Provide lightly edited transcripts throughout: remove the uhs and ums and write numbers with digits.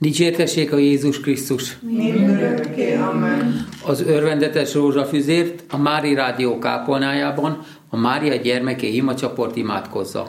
Dicsértessék a Jézus Krisztus! Mindörökké, amen. Az örvendetes rózsafüzért a Mári Rádió kápolnájában a Mária gyermeke imacsoport imádkozza.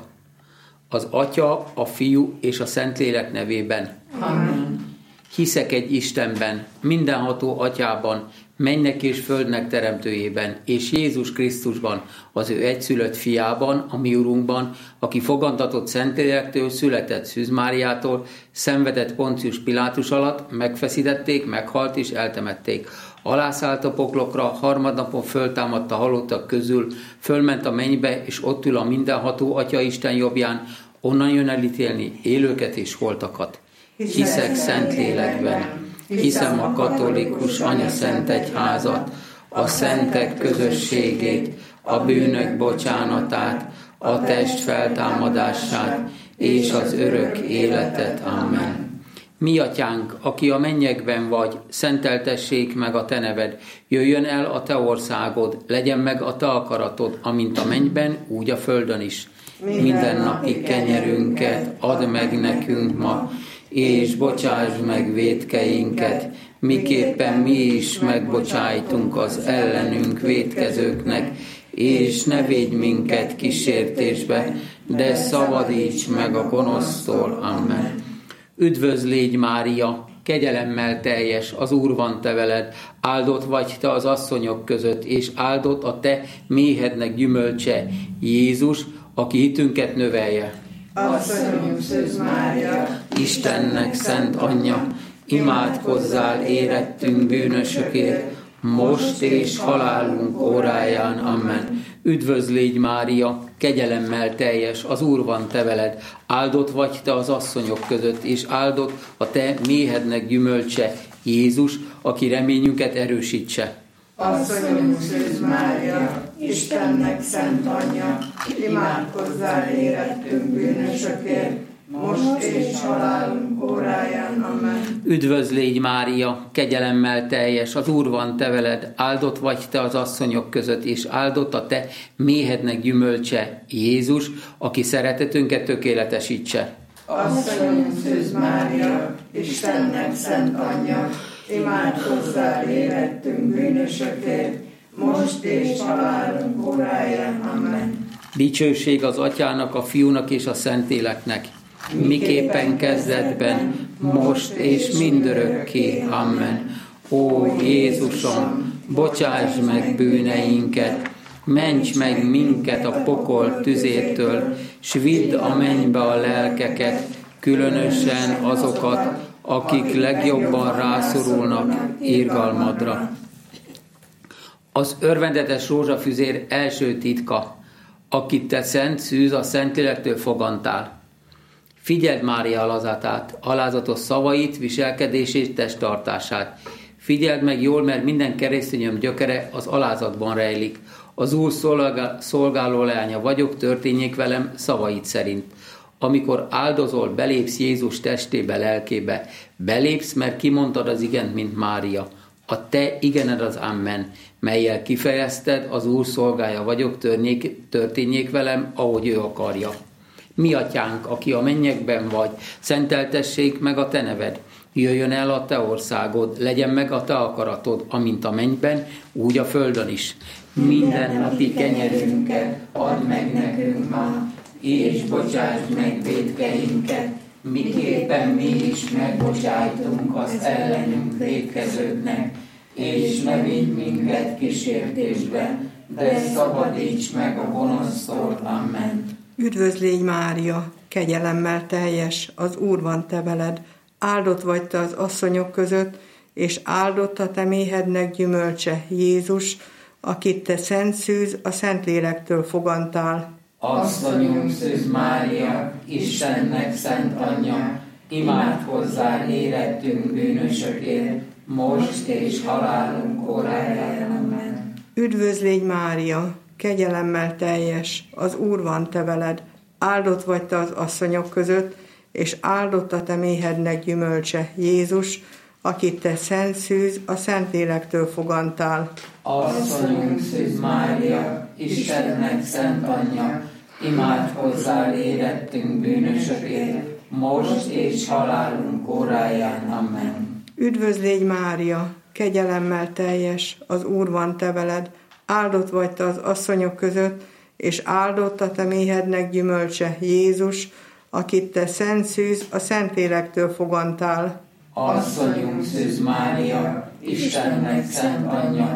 Az Atya, a Fiú és a Szentlélek nevében. Amen. Hiszek egy Istenben, mindenható Atyában, mennek és földnek teremtőjében, és Jézus Krisztusban, az ő egyszülött fiában, a mi Urunkban, aki fogantatott Szentlélektől, született Szűz Máriától, szenvedett Poncius Pilátus alatt, megfeszítették, meghalt és eltemették. Alászállt a poklokra, harmadnapon föltámadt a halottak közül, fölment a mennybe, és ott ül a mindenható Atya Isten jobbján, onnan jön elítélni élőket és holtakat. Hiszek Szentlélekben, hiszem a katolikus Anya-Szent Egyházat, a szentek közösségét, a bűnök bocsánatát, a test feltámadását és az örök életet. Amen. Mi Atyánk, aki a mennyekben vagy, szenteltessék meg a te neved, jöjjön el a te országod, legyen meg a te akaratod, amint a mennyben, úgy a földön is. Mindennapi kenyerünket add meg nekünk ma, és bocsásd meg vétkeinket, miképpen mi is megbocsájtunk az ellenünk vétkezőknek, és ne védj minket kísértésbe, de szabadíts meg a gonosztól. Amen. Üdvözl légy Mária, kegyelemmel teljes, az Úr van te veled, áldott vagy te az asszonyok között, és áldott a te méhednek gyümölcse, Jézus, aki hitünket növelje. Asszonyunk Szűz Mária, Istennek szent anyja, imádkozzál érettünk bűnösökért, most és halálunk óráján. Amen. Üdvözl légy Mária, kegyelemmel teljes, az Úr van te veled, áldott vagy te az asszonyok között, és áldott a te méhednek gyümölcse, Jézus, aki reményünket erősítse. Asszonyunk Szűz Mária, Istennek szent anyja, imádkozzál érettünk bűnösökért, most és halálunk óráján. Amen. Üdvözl légy Mária, kegyelemmel teljes, az Úr van te veled, áldott vagy te az asszonyok között, és áldott a te méhednek gyümölcse, Jézus, aki szeretetünket tökéletesítse. Asszonyunk Szűz Mária, Istennek szent anyja, imádkozzál érettünk bűnösökért, most és halálunk óráján. Amen. Dicsőség az Atyának, a Fiúnak és a Szentléleknek, miképpen kezdetben, most és mindörökké. Amen. Ó Jézusom, bocsáss meg bűneinket, ments meg minket a pokol tüzétől, s vidd a mennybe a lelkeket, különösen azokat, akik legjobban rászorulnak irgalmadra. Az örvendetes rózsafüzér első titka, akit te Szent Szűz a Szentlélektől fogantál. Figyeld Mária alázatát, alázatos szavait, viselkedését, testtartását. Figyeld meg jól, mert minden keresztényom gyökere az alázatban rejlik. Az Úr szolgáló leánya vagyok, történjék velem szavait szerint. Amikor áldozol, belépsz Jézus testébe, lelkébe. Belépsz, mert kimondtad az igent, mint Mária. A te igened az amen, mellyel kifejezted, az Úr szolgája vagyok, történjék velem, ahogy ő akarja. Mi Atyánk, aki a mennyekben vagy, szenteltessék meg a te neved. Jöjjön el a te országod, legyen meg a te akaratod, amint a mennyben, úgy a földön is. Mindennapi kenyerünket add meg nekünk ma, és bocsásd meg vétkeinket, miképpen mi is megbocsájtunk az ellenünk vétkezőknek, és ne vigy minket kísértésbe, de szabadíts meg a gonosztól. Amen. Üdvözl légy Mária, kegyelemmel teljes, az Úr van te veled, áldott vagy te az asszonyok között, és áldott a te méhednek gyümölcse, Jézus, akit te Szent Szűz a Szentlélektől fogantál. Asszonyunk Szűz Mária, Istennek szent anyja, imádkozzál érettünk bűnösökért, most és halálunk óráján. Amen. Üdvözl légy Mária, kegyelemmel teljes, az Úr van te veled, áldott vagy te az asszonyok között, és áldott a te méhednek gyümölcse, Jézus, akit te Szent Szűz a Szentlélektől fogantál. Asszonyunk Szűz Mária, Istennek szent anyja, imádkozzál érettünk bűnösökért, most és halálunk óráján. Amen. Üdvözlégy Mária, kegyelemmel teljes, az Úr van te veled, áldott vagy te az asszonyok között, és áldott a te méhednek gyümölcse, Jézus, akit te szent szűz, a Szentlélektől fogantál. Asszonyunk Szűz Mária, Istennek szent anyja,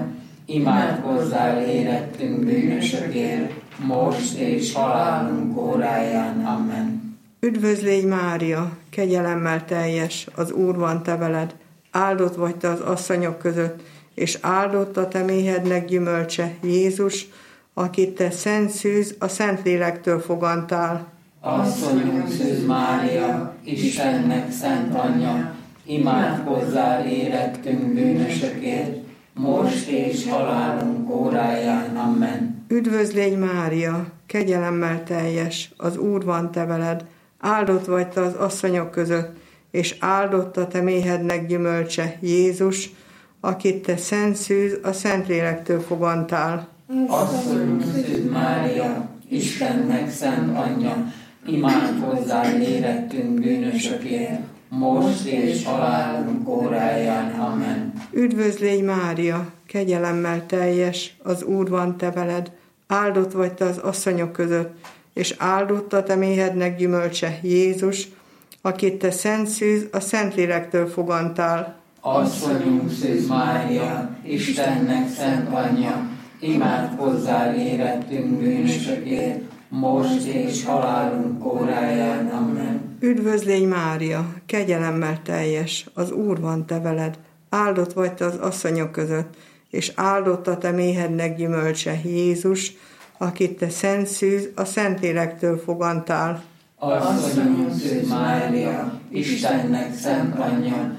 imádkozzál érettünk bűnösökért, most és halálunk óráján. Amen. Üdvözlégy Mária, kegyelemmel teljes, az Úr van te veled, áldott vagy te az asszonyok között, és áldott a te méhednek gyümölcse, Jézus, akit te szent szűz, a Szentlélektől fogantál. Asszonyunk Szűz Mária, Istennek szent anyja, imádkozzál érettünk bűnösökért, most és halálunk óráján. Amen. Üdvözlégy Mária, kegyelemmel teljes, az Úr van te veled, áldott vagy te az asszonyok között, és áldott a te méhednek gyümölcse, Jézus, akit te szent szűz, a Szentlélektől fogantál. Asszonyunk Szűz Mária, Istennek szent anyja, imádkozzál érettünk bűnösökért, most és halálunk óráján. Amen. Üdvözlégy Mária, kegyelemmel teljes, az Úr van te veled, áldott vagy te az asszonyok között, és áldott a te méhednek gyümölcse, Jézus, akit te szent szűz, a Szentlélektől fogantál. Asszonyunk Szűz Mária, Istennek szent anyja, imádkozzál érettünk bűnösökért, most és halálunk óráján. Amen. Üdvözlégy Mária, kegyelemmel teljes, az Úr van te veled, áldott vagy te az asszonyok között, és áldott a te méhednek gyümölcse, Jézus, akit te szent szűz, a Szentlélektől fogantál. Asszonyunk Szűz Mária, Istennek szent anyja,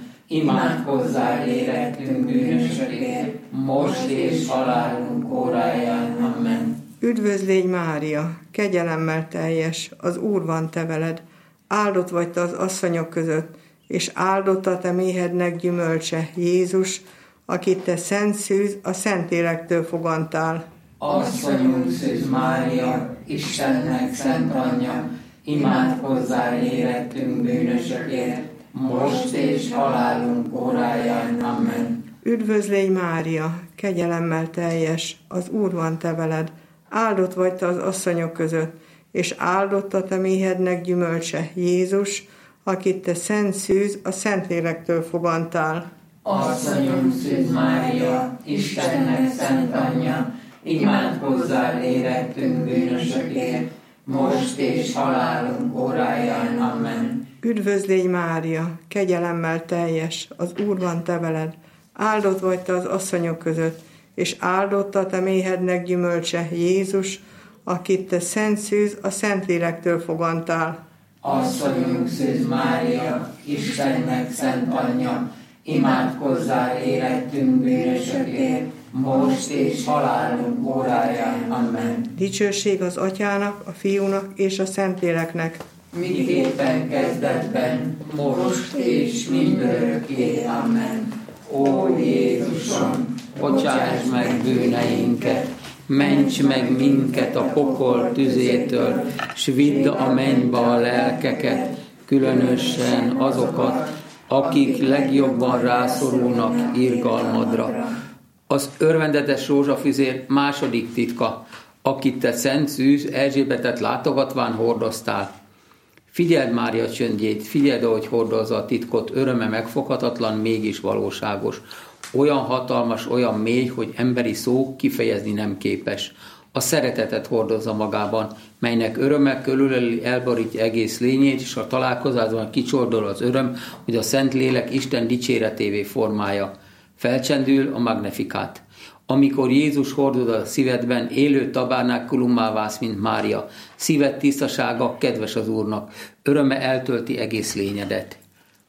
imádkozzál érettünk bűnösökért, most és halálunk óráján. Amen. Üdvözlégy Mária, kegyelemmel teljes, az Úr van te veled, áldott vagy te az asszonyok között, és áldott a te méhednek gyümölcse, Jézus, akit te szent szűz, a Szentlélektől fogantál. Asszonyunk Szűz Mária, Istennek szent anyja, imádkozzál érettünk bűnösökért, most és halálunk óráján. Amen. Üdvözlégy Mária, kegyelemmel teljes, az Úr van te veled, áldott vagy te az asszonyok között, és áldott a te méhednek gyümölcse, Jézus, akit te szent szűz, a Szentlélektől fogantál. Asszonyunk Szűz Mária, Istennek szent anyja, imádkozzál érettünk bűnösökért, most és halálunk óráján. Amen. Üdvözlégy Mária, kegyelemmel teljes, az Úr van te veled, áldott vagy te az asszonyok között, és áldott a te méhednek gyümölcse, Jézus, akit te szent szűz, a Szentlélektől fogantál. Asszonyunk Szűz Mária, Istennek szent anyja, imádkozzál érettünk bűnösökért, most és halálunk óráján. Amen. Dicsőség az Atyának, a Fiúnak és a Szentléleknek, miképpen kezdetben, most és mindörökké. Amen. Ó Jézusom, bocsáss meg bűneinket, ments meg minket a pokol tüzétől, s vidd a mennybe a lelkeket, különösen azokat, akik legjobban rászorulnak irgalmadra. Az örvendetes rózsafüzér második titka, akit te szent szűz Erzsébetet látogatván hordoztál. Figyeld Mária csöndjét, figyeld, ahogy hordozza a titkot, öröme megfoghatatlan, mégis valóságos. Olyan hatalmas, olyan mély, hogy emberi szó kifejezni nem képes. A szeretetet hordozza magában, melynek öröme körülöli elborítja egész lényét, és a találkozásban kicsordol az öröm, hogy a Szentlélek Isten dicséretévé formája. Felcsendül a Magnificat. Amikor Jézus hordoz a szívedben, élő tabernákulummá válsz, mint Mária. Szíved tisztasága kedves az Úrnak, öröme eltölti egész lényedet.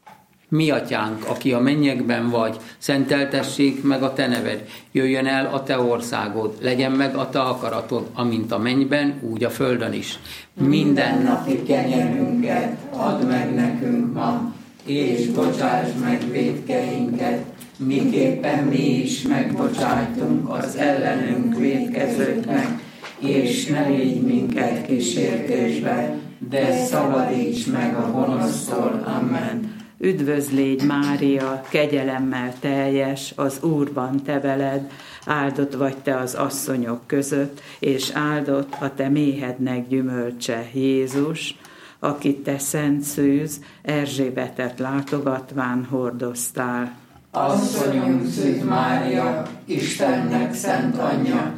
Mi atyánk, aki a mennyekben vagy, szenteltessék meg a te neved, jöjjön el a te országod, legyen meg a te akaratod, amint a mennyben, úgy a földön is. Minden napi kenyerünket add meg nekünk ma, és bocsáss meg vétkeinket, miképpen mi is megbocsájtunk az ellenünk vétkezőknek, és ne légy minket kísértésbe, de szabadíts meg a gonosztól. Amen. Üdvözlégy Mária, kegyelemmel teljes, az Úr van te veled, áldott vagy te az asszonyok között, és áldott a te méhednek gyümölcse, Jézus, akit te szent szűz, Erzsébetet látogatván hordoztál. Asszonyunk Szűz Mária, Istennek szent anyja,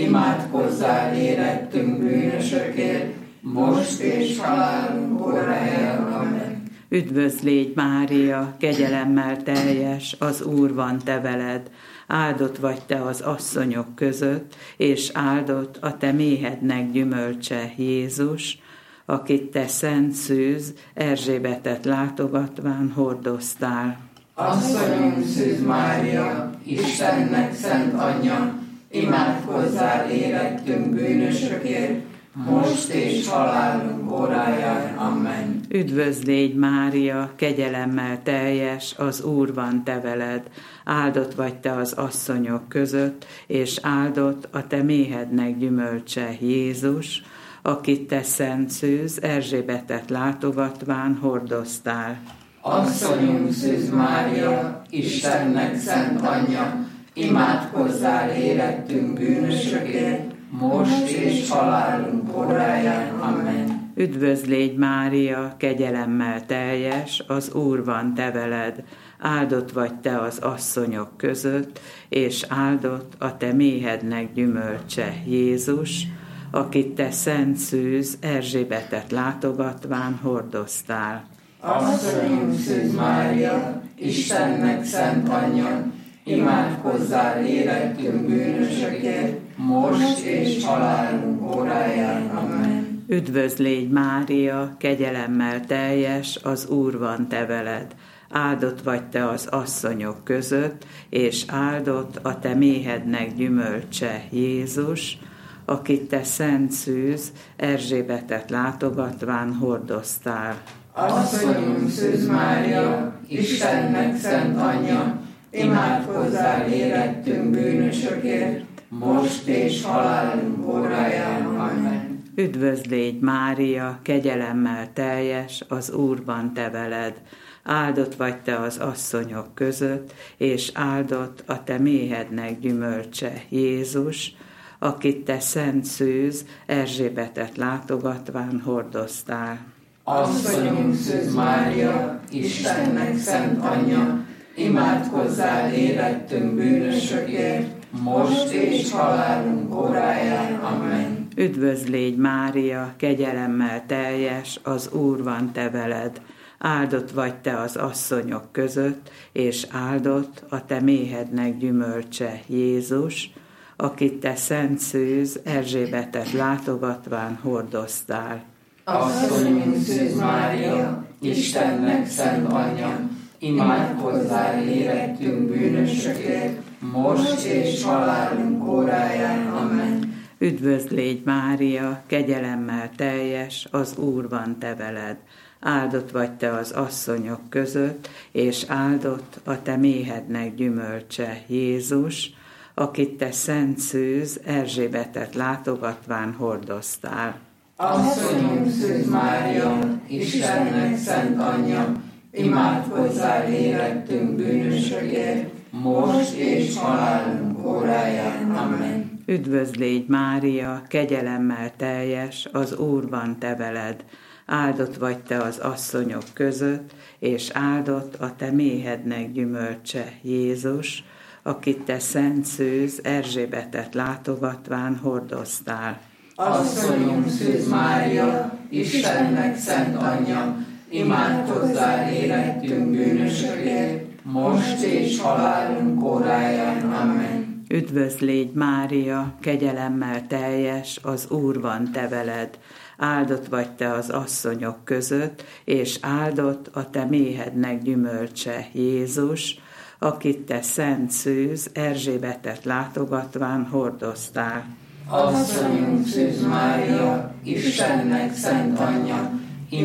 imádkozzál érettünk bűnösökért, most és halálunk óráján. Amen. Üdvözlégy Mária, kegyelemmel teljes, az Úr van te veled, áldott vagy te az asszonyok között, és áldott a te méhednek gyümölcse, Jézus, akit te szent szűz, Erzsébetet látogatván hordoztál. Asszonyunk Szűz Mária, Istennek szent anyja, imádkozzál érettünk bűnösökért, most és halálunk óráján. Amen. Üdvözlégy Mária, kegyelemmel teljes, az Úr van te veled, áldott vagy te az asszonyok között, és áldott a te méhednek gyümölcse, Jézus, akit te szent szűz, Erzsébetet látogatván hordoztál. Asszonyunk Szűz Mária, Istennek szent anyja, imádkozzál érettünk bűnösökért, most és halálunk óráján. Amen. Üdvözlégy Mária, kegyelemmel teljes, az Úr van te veled, áldott vagy te az asszonyok között, és áldott a te méhednek gyümölcse, Jézus, akit te szent szűz, Erzsébetet látogatván hordoztál. Asszonyunk Szűz Mária, Istennek szent anyja, imádkozzál érettünk bűnösökért, most és halálunk óráján. Amen. Üdvözlégy Mária, kegyelemmel teljes, az Úr van te veled, áldott vagy te az asszonyok között, és áldott a te méhednek gyümölcse, Jézus, akit te szent szűz, Erzsébetet látogatván hordoztál. Asszonyunk Szűz Mária, Istennek szent anyja, imádkozzál érettünk bűnösökért, most és halálunk óráján. Amen. Üdvözlégy Mária, kegyelemmel teljes, az Úr van te veled, áldott vagy te az asszonyok között, és áldott a te méhednek gyümölcse, Jézus, akit te szent szűz, Erzsébetet látogatván hordoztál. Asszonyunk Szűz Mária, Istennek szent anyja, imádkozzál érettünk bűnösökért, most és halálunk óráján. Amen. Üdvözlégy Mária, kegyelemmel teljes, az Úr van te veled, áldott vagy te az asszonyok között, és áldott a te méhednek gyümölcse, Jézus, akit te szent szűz, Erzsébetet látogatván hordoztál. Asszonyunk Szűz Mária, Istennek szent anyja, imádkozzál érettünk bűnösökért, most és halálunk óráján. Amen. Üdvözlégy Mária, kegyelemmel teljes, az Úr van te veled, áldott vagy te az asszonyok között, és áldott a te méhednek gyümölcse, Jézus, akit te szent szűz, Erzsébetet látogatván hordoztál. Asszonyunk Szűz Mária, Istennek szent anyja, imádkozzál érettünk bűnösökért, most és halálunk óráján. Amen. Üdvözlégy Mária, kegyelemmel teljes, az Úr van te veled, áldott vagy te az asszonyok között, és áldott a te méhednek gyümölcse, Jézus, akit te szent szűz, Erzsébetet látogatván hordoztál. Asszonyunk Szűz Mária, Istennek szent anyja, imádkozzál érettünk bűnösökért, most és halálunk óráján. Amen. Üdvözlégy Mária, kegyelemmel teljes, az Úr van te veled, áldott vagy te az asszonyok között, és áldott a te méhednek gyümölcse, Jézus, akit te szent szűz, Erzsébetet látogatván hordoztál. Asszonyunk Szűz Mária, Istennek szent anyja,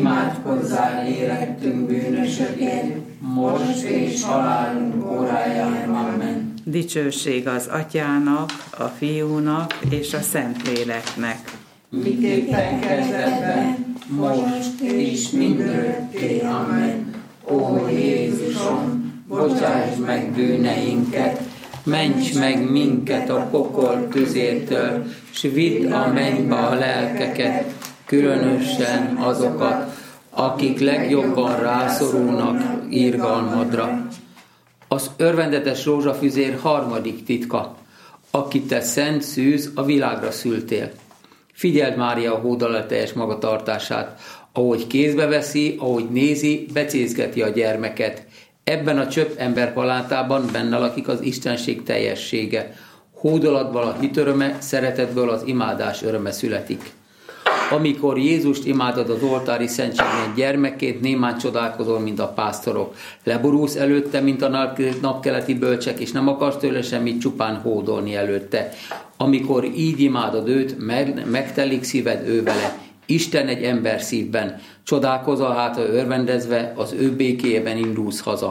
imádkozzál érettünk bűnösökért, most és halálunk óráján. Amen. Dicsőség az Atyának, a Fiúnak és a Szentléleknek. miképpen kezdetben, most és mindörökké. Amen. Ó Jézusom, bocsáss meg bűneinket, ments meg minket a pokol tüzétől, s vidd a mennybe a lelkeket, különösen azokat, akik legjobban rászorulnak irgalmadra. Az örvendetes rózsafüzér harmadik titka, akit te szent szűz, a világra szültél. Figyeld Mária hódolateljes magatartását, ahogy kézbe veszi, ahogy nézi, becézgeti a gyermeket. Ebben a csöpp emberpalátában benne lakik az Istenség teljessége. Hódolatból a hit öröme, szeretetből az imádás öröme születik. Amikor Jézust imádod az oltári szentségben gyermekként, némán csodálkozol, mint a pásztorok. Leborulsz előtte, mint a napkeleti bölcsek, és nem akarsz tőle semmit, csupán hódolni előtte. Amikor így imádod őt, megtelik szíved ő vele. Isten egy ember szívben. Csodálkozol hátra örvendezve, az ő békéjében indulsz haza.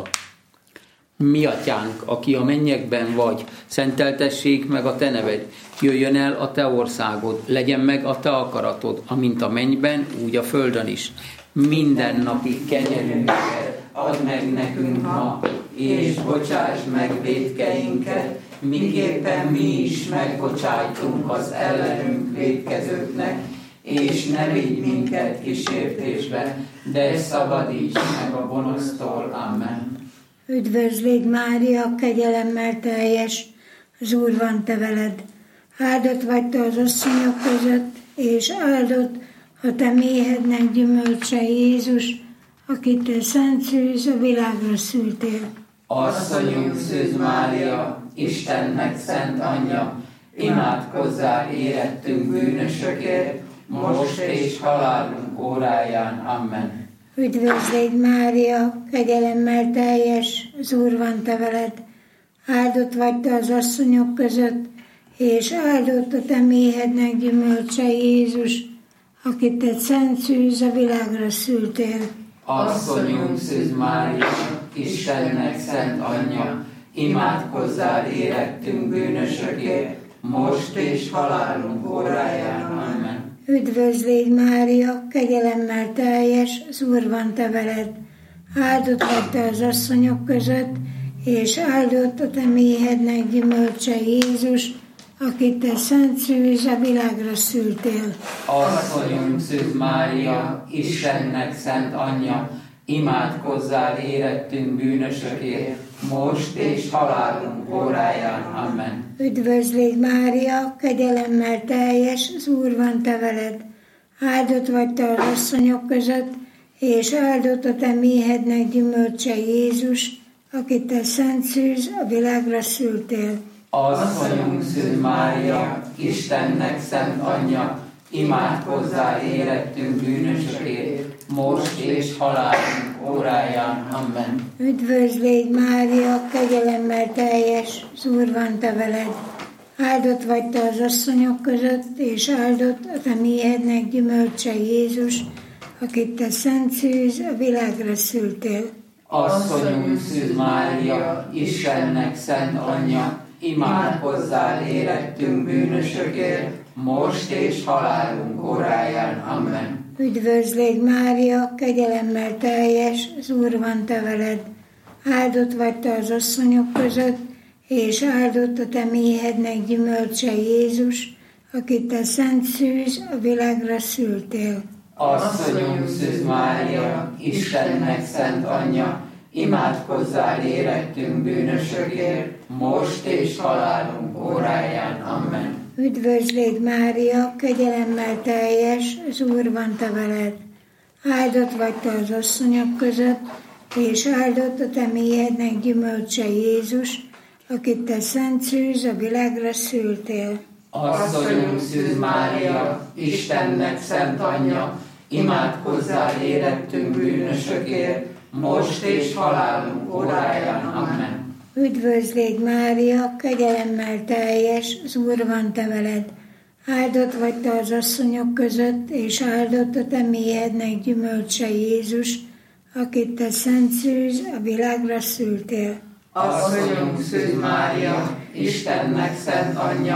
Mi atyánk, aki a mennyekben vagy, szenteltessék meg a te neved, jöjjön el a te országod, legyen meg a te akaratod, amint a mennyben, úgy a földön is. Minden napi kenyerünket add meg nekünk ma, és bocsáss meg vétkeinket, miképpen mi is megbocsájtunk az ellenünk vétkezőknek, és ne vigy minket kísértésbe, de szabadíts meg a gonosztól. Amen. Üdvözlégy Mária, kegyelemmel teljes, az Úr van te veled. Áldott vagy te az asszonyok között, és áldott a te méhednek gyümölcse Jézus, akit te szent szűz, a világra szültél. Asszonyunk Szűz Mária, Istennek szent anyja, imádkozzál érettünk bűnösökért, most és halálunk óráján. Amen. Üdvözlégy Mária, kegyelemmel teljes, az Úr van te veled. Áldott vagy te az asszonyok között, és áldott a te méhednek gyümölcse Jézus, akit te szent szűz, a világra szültél. Asszonyunk Szűz Mária, Istennek szent anyja, imádkozzál érettünk bűnösökért, most és halálunk óráján. Amen. Üdvözlégy Mária, kegyelemmel teljes, az Úr van te veled. Áldott vagy te az asszonyok között, és áldott a te méhednek gyümölcse Jézus, akit te szent szűz, a világra szültél. Asszonyunk Szűz Mária, Istennek szent anyja, imádkozzál érettünk bűnösökért, most és halálunk óráján. Amen. Üdvözlégy Mária, kegyelemmel teljes, az Úr van te veled. Áldott vagy te az asszonyok között, és áldott a te méhednek gyümölcse Jézus, akit te szent szűz, a világra szültél. Asszonyunk Szűz Mária, Istennek szent anyja, imádkozzál érettünk bűnösökért, most és halálunk óráján. Amen. Üdvözlégy Mária, kegyelemmel teljes, az Úr van te veled. Áldott vagy te az asszonyok között, és áldott a te méhednek gyümölcse Jézus, akit te szent szűz, a világra szültél. Asszonyunk Szűz Mária, Istennek szent anyja, imádkozzál érettünk bűnösökért, most és halálunk óráján. Amen. Üdvözlégy Mária, kegyelemmel teljes, az Úr van te veled. Áldott vagy te az asszonyok között, és áldott a te méhednek gyümölcse Jézus, akit te szent szűz, a világra szültél. Asszonyunk Szűz Mária, Istennek szent anyja, imádkozzál érettünk bűnösökért, most és halálunk óráján. Amen. Üdvözlégy Mária, kegyelemmel teljes, az Úr van te veled. Áldott vagy te az asszonyok között, és áldott a te méhednek gyümölcse Jézus, akit te szent szűz, a világra szültél. Asszonyunk Szűz Mária, Istennek szent anyja, imádkozzál érettünk bűnösökért, most és halálunk óráján. Amen. Üdvözlégy Mária, kegyelemmel teljes, az Úr van te veled. Áldott vagy te az asszonyok között, és áldott a te méhednek gyümölcse Jézus, akit te szent szűz, a világra szültél. Asszonyunk Szűz Mária, Istennek szent anyja,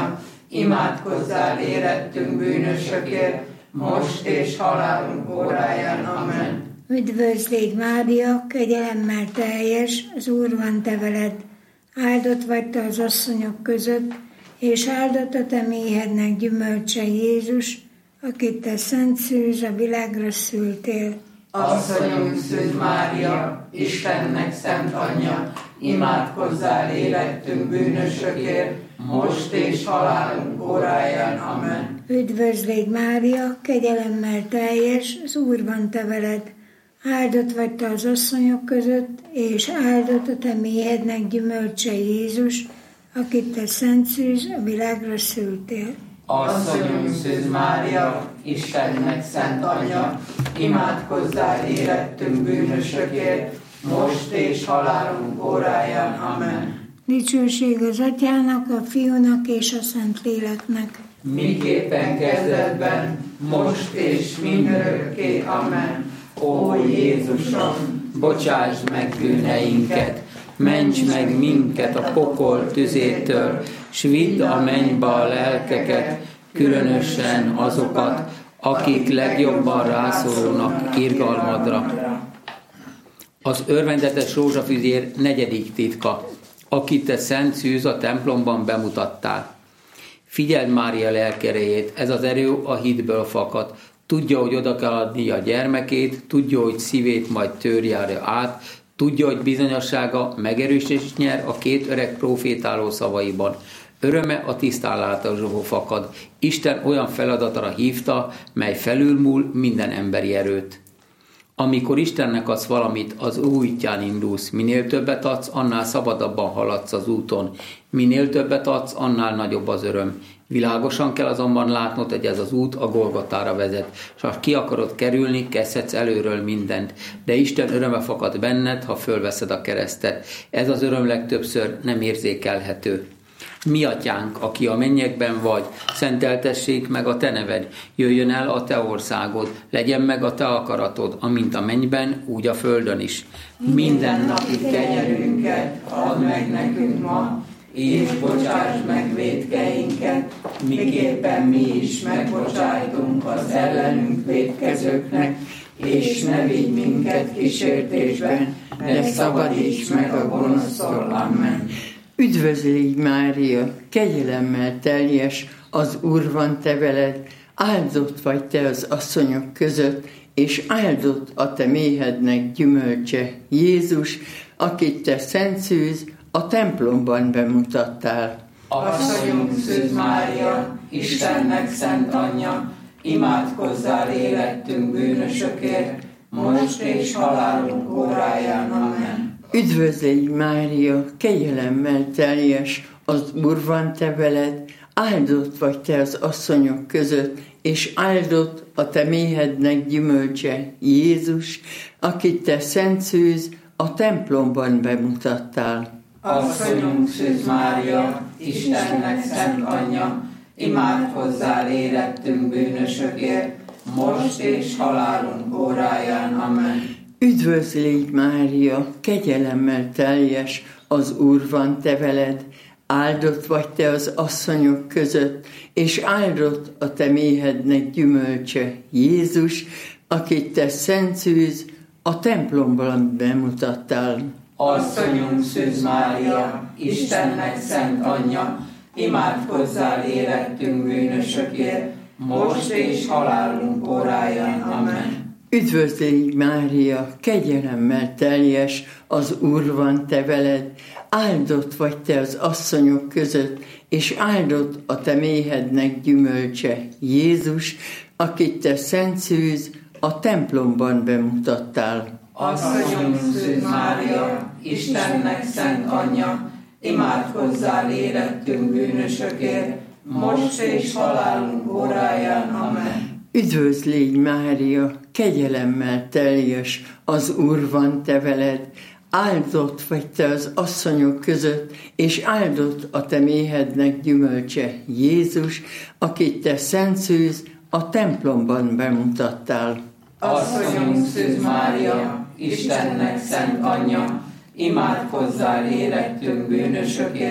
imádkozzál érettünk bűnösökért, most és halálunk óráján. Amen. Üdvözl légy Mária, kegyelemmel teljes, az Úr van te veled. Áldott vagy te az asszonyok között, és áldott a te méhednek gyümölcse Jézus, akit te szent szűz a világra szültél. Asszonyunk Szűz Mária, Istennek szent anyja, imádkozzál érettünk bűnösökért, most és halálunk óráján. Amen. Üdvözl légy Mária, kegyelemmel teljes, az Úr van te veled. Áldott vagy te az asszonyok között, és áldott a te méhednek gyümölcse Jézus, akit te szent szűz a világra szültél. Asszonyunk Szűz Mária, Istennek szent anyja, imádkozzál érettünk bűnösökért, most és halálunk óráján. Amen. Dicsőség az Atyának, a Fiúnak és a Szentléleknek. Miképpen kezdetben, most és mindörökké. Amen. Ó Jézusom, Bocsáss meg bűneinket, ments meg minket a pokol tüzétől, s vidd a mennybe a lelkeket, különösen azokat, akik legjobban rászorulnak irgalmadra. Az örvendetes rózsafüzér 4. titka, akit te szent szűz a templomban bemutattál. Figyeld Mária lelkerejét, ez az erő a hitből fakad. Tudja, hogy oda kell adni a gyermekét, tudja, hogy szívét majd törjárja át, tudja, hogy bizonyossága megerősítést nyer a 2 öreg prófétáló szavaiban. Öröme a tisztánlátásból fakad. Isten olyan feladatra hívta, mely felülmúl minden emberi erőt. Amikor Istennek adsz valamit, az útján indulsz. Minél többet adsz, annál szabadabban haladsz az úton. Minél többet adsz, annál nagyobb az öröm. Világosan kell azonban látnod, hogy ez az út a Golgotára vezet, és ha ki akarod kerülni, kezdhetsz előről mindent. De Isten öröme fakad benned, ha fölveszed a keresztet. Ez az öröm legtöbbször nem érzékelhető. Mi atyánk, aki a mennyekben vagy, szenteltessék meg a te neved, jöjjön el a te országod, legyen meg a te akaratod, amint a mennyben, úgy a földön is. Minden napi kenyerünket add meg nekünk ma, és bocsáss meg vétkeinket, miképpen mi is megbocsájtunk az ellenünk vétkezőknek, és ne vigy minket kísértésben, de szabadíts meg a gonosztól. Amen. Üdvözl légy Mária, kegyelemmel teljes, az Úr van te veled, áldott vagy te az asszonyok között, és áldott a te méhednek gyümölcse, Jézus, akit te szent szűz a templomban bemutattál. Asszonyunk Szűz Mária, Istennek szent anyja, imádkozzál érettünk bűnösökért, most és halálunk óráján. Amen. Üdvözl légy Mária, kegyelemmel teljes, az Úr van te veled, áldott vagy te az asszonyok között, és áldott a te méhednek gyümölcse, Jézus, akit te szent szűz a templomban bemutattál. Asszonyunk Szűz Mária, Istennek szent anyja, imádkozzál érettünk bűnösökért, most és halálunk óráján. Amen. Üdvözl légy Mária, kegyelemmel teljes, az Úr van te veled, áldott vagy te az asszonyok között, és áldott a te méhednek gyümölcse, Jézus, akit te szent szűz a templomban bemutattál. Asszonyunk Szűz Mária, Istennek szent anyja, imádkozzál érettünk bűnösökért, most és halálunk óráján. Amen. Üdvözl légy Mária, kegyelemmel teljes, az Úr van te veled, áldott vagy te az asszonyok között, és áldott a te méhednek gyümölcse, Jézus, akit te szent szűz a templomban bemutattál. Asszonyunk Szűz Mária, Istennek szent anyja, imádkozzál érettünk bűnösökért, most és halálunk óráján. Amen. Üdvözl légy Mária, kegyelemmel teljes, az Úr van te veled, áldott vagy te az asszonyok között, és áldott a te méhednek gyümölcse, Jézus, akit te szent szűz a templomban bemutattál. Asszonyunk Szűz Mária, Istennek szent anyja, imádkozzál érettünk bűnösökért,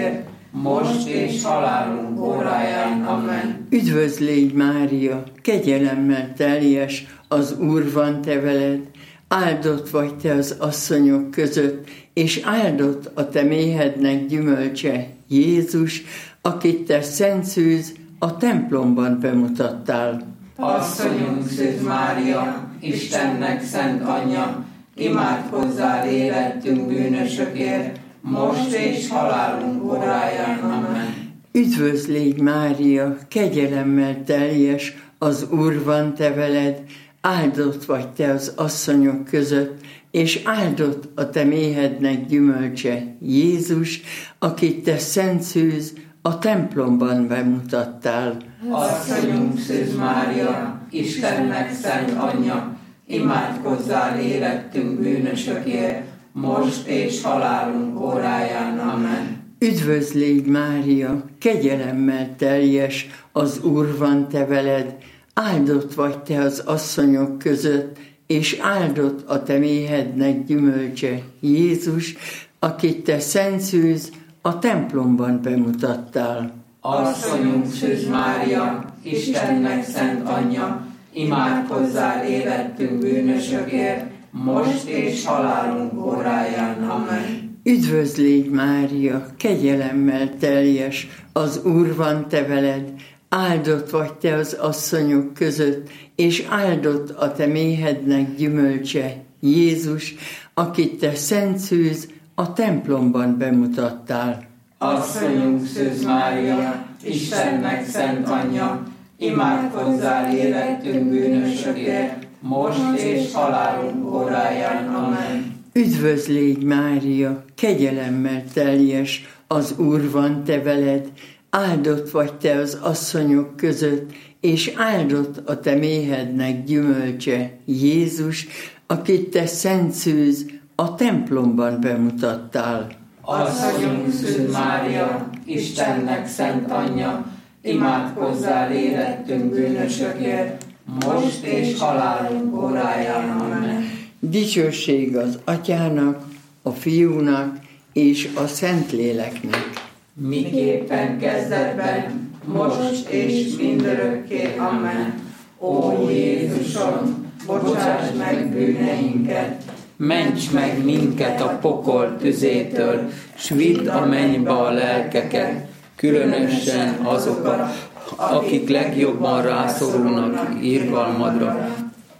most és halálunk óráján. Amen. Üdvözl légy, Mária, kegyelemmel teljes, az Úr van te veled, áldott vagy te az asszonyok között, és áldott a te méhednek gyümölcse, Jézus, akit te szent szűz a templomban bemutattál. Asszonyunk Szűz Mária, Istennek szent anyja, imádkozzál érettünk bűnösökért, most és halálunk óráján. Amen. Üdvözl légy, Mária, kegyelemmel teljes, az Úr van te veled, áldott vagy te az asszonyok között, és áldott a te méhednek gyümölcse, Jézus, akit te szent szűz a templomban bemutattál. Asszonyunk Szűz Mária, Istennek szent anyja, imádkozzál érettünk bűnösökért, most és halálunk óráján. Amen. Üdvözl légy, Mária, kegyelemmel teljes, az Úr van te veled, áldott vagy te az asszonyok között, és áldott a te méhednek gyümölcse, Jézus, akit te szent szűz a templomban bemutattál. Asszonyunk Szűz Mária, Istennek szent anyja, imádkozzál érettünk bűnösökért, most és halálunk óráján. Amen. Üdvözl légy, Mária, kegyelemmel teljes, az Úr van te veled, áldott vagy te az asszonyok között, és áldott a te méhednek gyümölcse, Jézus, akit te szent szűz a templomban bemutattál. Asszonyunk Szűz Mária, Istennek szent anyja, imádkozzál érettünk bűnösökért, most és halálunk óráján. Amen. Üdvözl légy, Mária, kegyelemmel teljes, az Úr van te veled, áldott vagy te az asszonyok között, és áldott a te méhednek gyümölcse, Jézus, akit te szent szűz a templomban bemutattál. Asszonyunk Szűz Mária, Istennek szent anyja, imádkozzál érettünk bűnösökért, most és halálunk óráján. Amen. Dicsőség az Atyának, a Fiúnak és a Szentléleknek. Miképpen kezdetben, most és mindörökké. Amen. Ó Jézusom, bocsáss meg bűneinket, Ments meg minket a pokol tüzétől, s vidd a mennybe a lelkeket, különösen azokat, akik legjobban rászorulnak irgalmadra.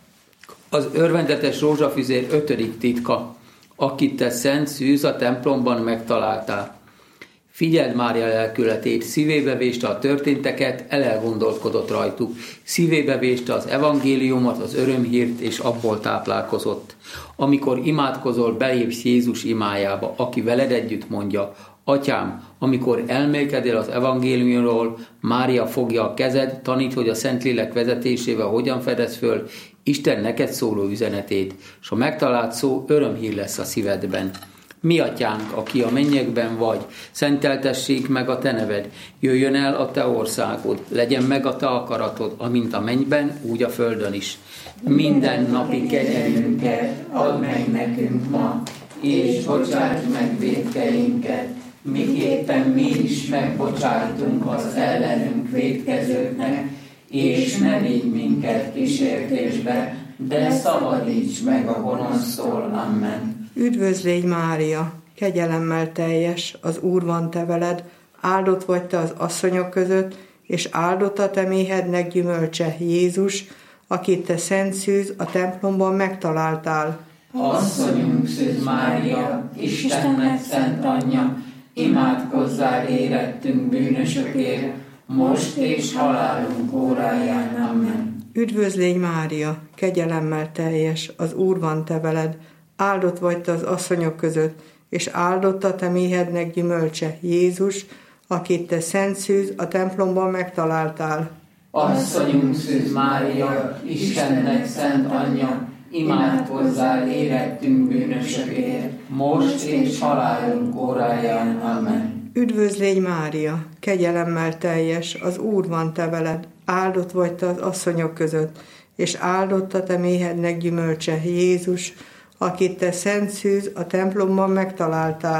Az örvendetes rózsafüzér 5. titka, akit te szent szűz a templomban megtaláltál. Figyeld Mária lelkületét, szívébe véste a történteket, elgondolkodott rajtuk. Szívébe véste az evangéliumot, az örömhírt, és abból táplálkozott. Amikor imádkozol, belépsz Jézus imájába, aki veled együtt mondja: Atyám, amikor elmélkedél az evangéliumról, Mária fogja a kezed, tanít, hogy a Szentlélek vezetésével hogyan fedez föl Isten neked szóló üzenetét, s a megtalált szó örömhír lesz a szívedben. Mi atyánk, aki a mennyekben vagy, szenteltessék meg a te neved, jöjjön el a te országod, legyen meg a te akaratod, amint a mennyben, úgy a földön is. Minden napi kenyerünket add meg nekünk ma, és bocsáss meg vétkeinket, miképpen mi is megbocsájtunk az ellenünk vétkezőknek, és ne vigy minket kísértésbe, de szabadíts meg a gonosztól. Amen. Üdvözl légy, Mária, kegyelemmel teljes, az Úr van te veled, áldott vagy te az asszonyok között, és áldott a te méhednek gyümölcse, Jézus, akit te szent szűz a templomban megtaláltál. Asszonyunk Szűz Mária, Istennek szent anyja, imádkozzál érettünk bűnösökért, most és halálunk óráján. Amen. Üdvözl légy, Mária, kegyelemmel teljes, az Úr van te veled, áldott vagy te az asszonyok között, és áldott a te méhednek gyümölcse, Jézus, akit te szent szűz a templomban megtaláltál. Asszonyunk Szűz Mária, Istennek szent anyja, imádkozzál érettünk bűnösökért, most és halálunk óráján. Amen. Üdvözl légy, Mária, kegyelemmel teljes, az Úr van te veled, áldott vagy te az asszonyok között, és áldott a te méhednek gyümölcse, Jézus, akit te szent szűz a templomban megtaláltál.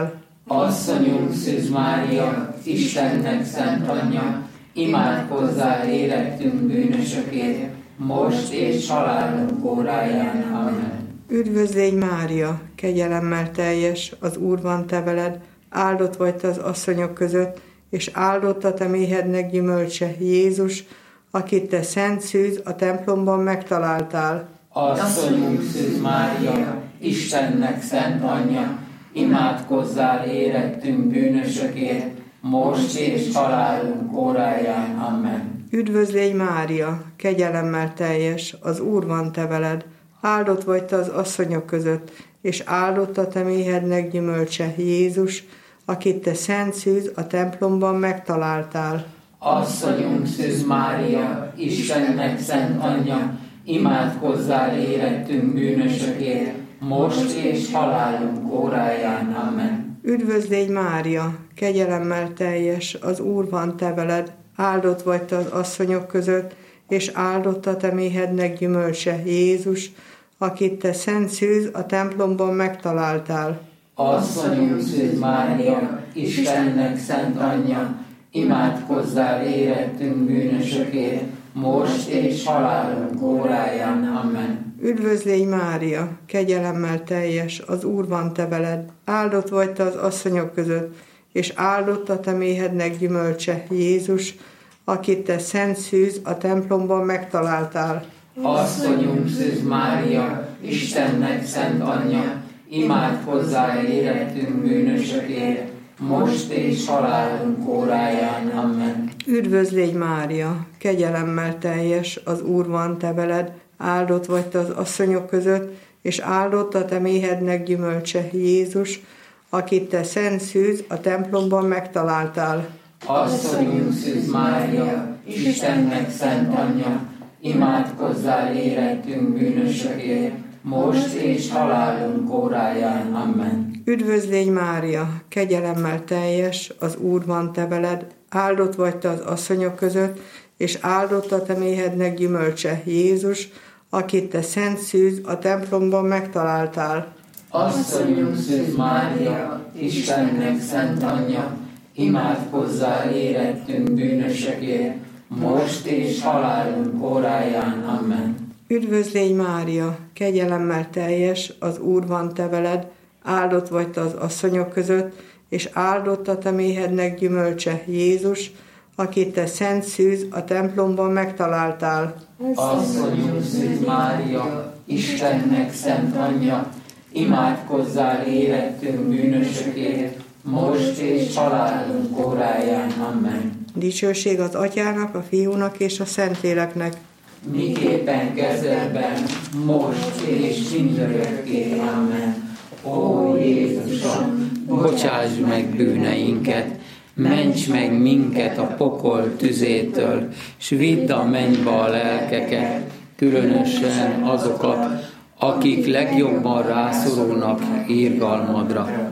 Asszonyunk Szűz Mária, Istennek szent anyja, imádkozzál érettünk bűnösökért, most és halálunk óráján. Amen. Üdvözl légy Mária, kegyelemmel teljes, az Úr van te veled, áldott vagy te az asszonyok között, és áldott a te méhednek gyümölcse, Jézus, akit te szent Szűz a templomban megtaláltál. Asszonyunk Szűz Mária, Istennek szent anyja, imádkozzál érettünk bűnösökért, most és halálunk óráján. Amen. Üdvözl légy Mária, kegyelemmel teljes, az Úr van te veled, áldott vagy te az asszonyok között, és áldott a te méhednek gyümölcse, Jézus, akit te szent Szűz a templomban megtaláltál. Asszonyunk Szűz Mária, Istennek szent anyja, imádkozzál érettünk bűnösökért, most és halálunk óráján. Amen. Üdvözl légy Mária, kegyelemmel teljes, az Úr van te veled, áldott vagy te az asszonyok között, és áldott a te méhednek gyümölcse, Jézus, akit te szent Szűz a templomban megtaláltál. Asszonyunk Szűz Mária, Istennek szent anyja, imádkozzál érettünk bűnösökért, most és halálunk óráján. Amen. Üdvözl légy Mária, kegyelemmel teljes, az Úr van te veled, áldott vagy te az asszonyok között, és áldott a te méhednek gyümölcse, Jézus, akit te szent Szűz a templomban megtaláltál. Asszonyunk Szűz Mária, Istennek szent anyja, imádkozzál érettünk bűnösökért, most és halálunk óráján. Amen. Üdvözl légy Mária, kegyelemmel teljes, az Úr van te veled, áldott vagy te az asszonyok között, és áldott a te méhednek gyümölcse, Jézus, akit te szent Szűz a templomban megtaláltál. Asszonyunk Szűz Mária, Istennek szent anyja, imádkozzál érettünk bűnösökért, most és halálunk óráján. Amen. Üdvözl légy Mária, kegyelemmel teljes, az Úr van te veled, áldott vagy te az asszonyok között, és áldott a te méhednek gyümölcse, Jézus, akit te szent Szűz a templomban megtaláltál. Asszonyunk Szűz Mária, Istennek szent anyja, imádkozzál érettünk bűnösökért, most és halálunk óráján. Amen. Üdvözl légy Mária, kegyelemmel teljes, az Úr van te veled, áldott vagy te az asszonyok között, és áldott a te méhednek gyümölcse, Jézus, akit te szent Szűz a templomban megtaláltál. Asszonyunk Szűz Mária, Istennek szent anyja, imádkozzál érettünk bűnösökért, most és halálunk óráján. Amen. Dicsőség az Atyának, a Fiúnak és a Szentléleknek. Miképpen kezdetben, most és mindörökké. Amen. Ó Jézusom, bocsáss meg bűneinket, ments meg minket a pokol tüzétől, s vidd a mennybe a lelkeket, különösen azokat, akik legjobban rászorulnak irgalmadra.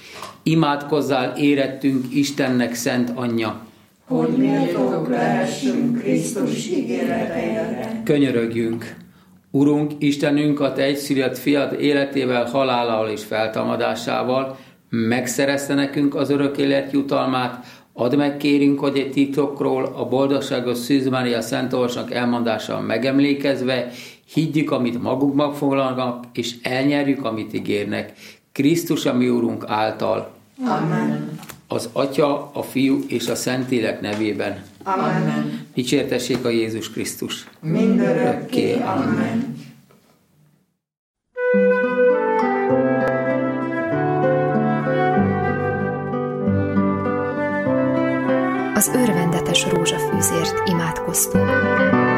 Imádkozzál érettünk Istennek szent anyja, hogy méltók lehessünk Krisztus ígéreteire. Könyörögjünk! Urunk, Istenünk, a te egyszülött fiad életével, halálával és feltámadásával megszerezte nekünk az örök élet jutalmát, add meg, kérünk, hogy egy titokról a boldogságos Szűz Mária Szent Orvosnak elmondással megemlékezve higgyük, amit magukban foglalnak, és elnyerjük, amit ígérnek. Krisztus, a mi Úrunk által. Amen. Az Atya, a Fiú és a Szentlélek nevében. Amen. Dicsértessék a Jézus Krisztus. Mindörökké. Amen. Az örvendetes rózsafűzért imádkoztunk.